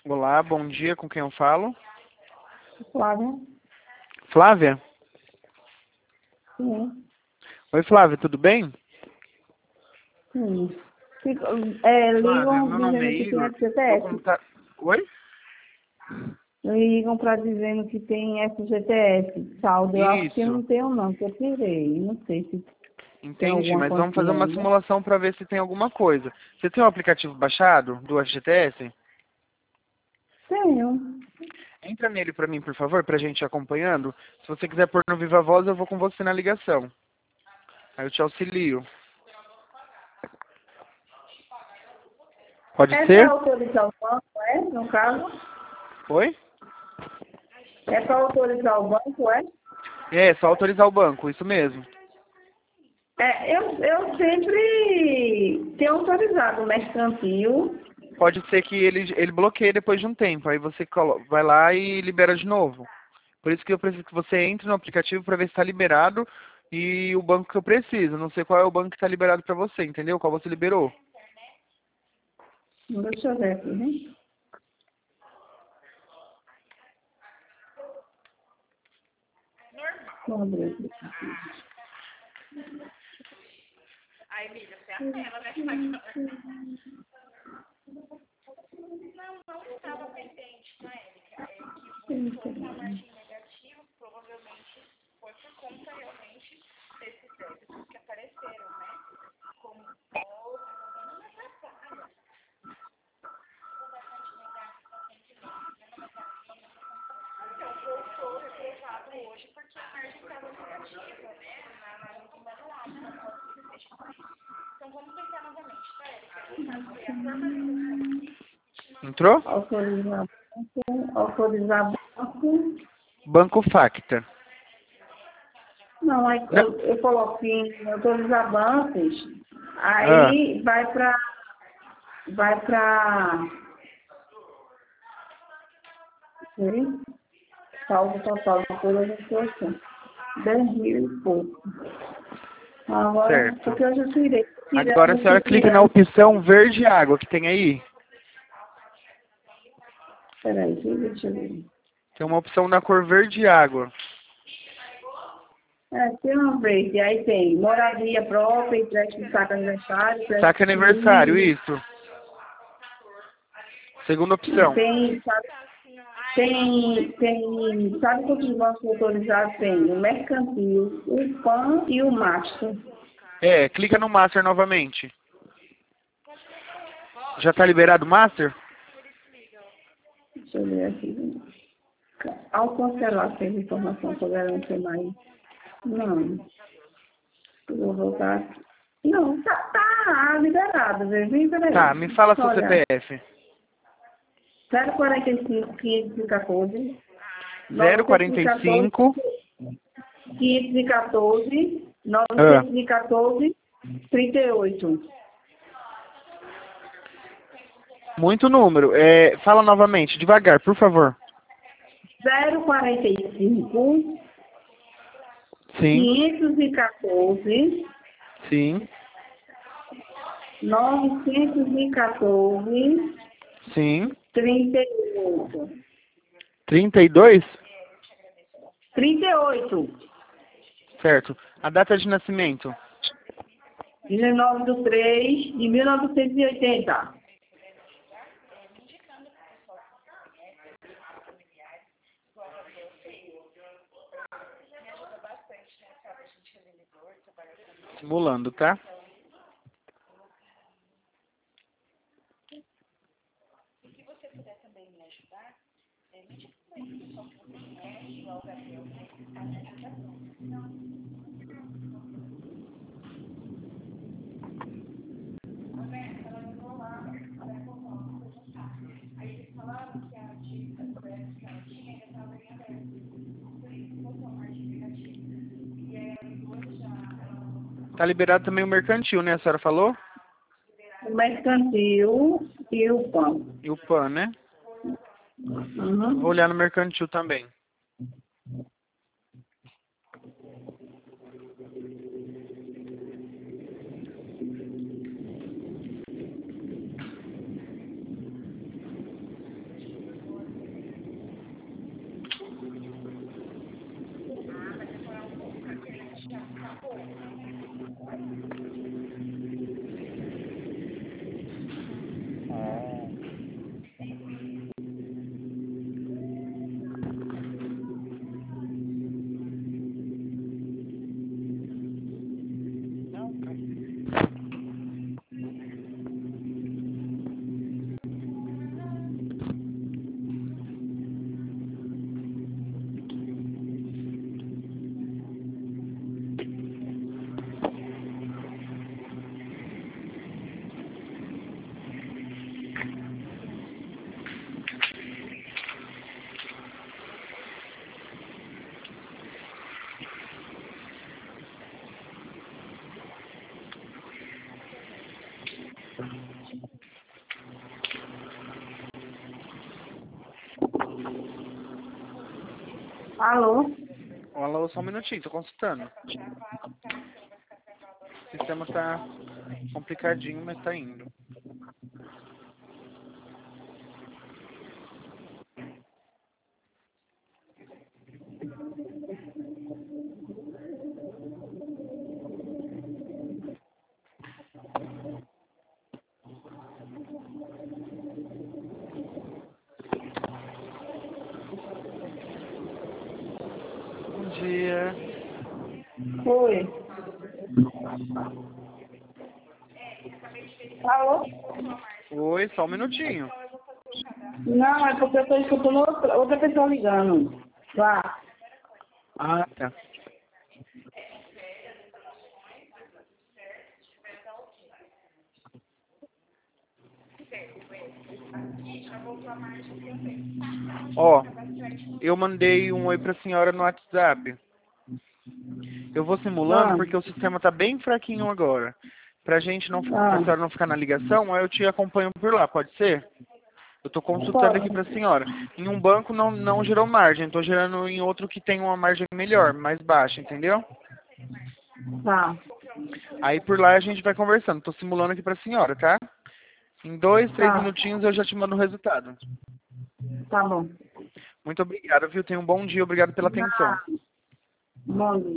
Olá, bom dia, com quem eu falo? Flávia? Flávia? Sim, Oi, Flávia, tudo bem? sim. Flávia, Ligam meu nome é dizendo que tem Igor. Tô FGTS. como tá... Oi? Ligam para dizendo que tem FGTS. Saldo, eu acho que eu Isso, não tenho não, que eu tirei. Não sei se tem entendi, alguma mas vamos fazer quantia uma ainda. simulação para ver se tem alguma coisa. Você tem o aplicativo baixado do FGTS? Tenho. Entra nele para mim, por favor, pra gente ir acompanhando. Se você quiser pôr no Viva Voz, eu vou com você na ligação. Aí eu te auxilio. Pode É para ser? autorizar o banco, no caso? Oi? É para autorizar o banco, é? É, só autorizar o banco, isso mesmo. Eu sempre tenho autorizado o mercantil. Pode ser que ele bloqueie depois de um tempo. Aí você vai lá e libera de novo. Por isso que eu preciso que você entre no aplicativo para ver se está liberado e o banco que eu preciso. Não sei qual é o banco que está liberado para você, entendeu? Qual você liberou. Deixa eu ver aqui, né? Vamos abrir o aplicativo. Entrou? Autorizar banco. Banco Facta. Não, aí Não. eu coloco em autorizar bancos, Ah, aí vai para saldo total de todas as situações. 10 mil e pouco. Agora, certo. porque eu já Agora a senhora clica na tirando, opção verde água que tem aí. peraí, deixa eu ver. Tem uma opção na cor verde água. Tem uma verde, aí tem moradia própria, empréstimo de saco aniversário, Saque empréstimo de aniversário, filho, isso. Segunda e opção. sabe quantos bancos autorizados tem? O mercantil, o PAN e o Master. É, clica no Master novamente. Já está liberado o Master? Deixa eu ver aqui. Ao cancelar essa informação, poderão ter mais. Não, eu vou voltar aqui. Não, tá liberado, viu? Tá, Peraí. me fala seu Olha, CPF. 045 514 914 045. 514 Ah, 914 38. muito número. É, fala novamente, devagar, por favor. 045 Sim, 514 sim, 914 sim. 38. 32. 38. Certo. A data de nascimento. 19/3/1980. Simulando, tá? Tá liberado também o mercantil, né? A senhora falou? O mercantil e o pão. E o PAN, né? Vou Uhum. olhar no mercantil também. Alô? Alô, só um minutinho, tô consultando. O sistema tá complicadinho, mas tá indo. Bom dia. Oi. Alô? Oi, só um minutinho. Não, é porque eu estou escutando outra pessoa ligando. Vá. Ah, tá. Ó, eu mandei um oi pra senhora no WhatsApp. Eu vou simulando Ah, porque o sistema tá bem fraquinho agora. Pra gente não, pra ah, senhora não ficar na ligação, aí eu te acompanho por lá, pode ser? Eu tô consultando aqui pode. pra senhora. Em um banco não gerou margem, tô gerando em outro que tem uma margem melhor, mais baixa, entendeu? Tá, Aí por lá a gente vai conversando. Tô simulando aqui pra senhora, tá? Em 2, 3 tá, minutinhos eu já te mando o resultado. tá bom. Muito obrigado, viu? Tenha um bom dia, obrigado pela atenção. Bom dia.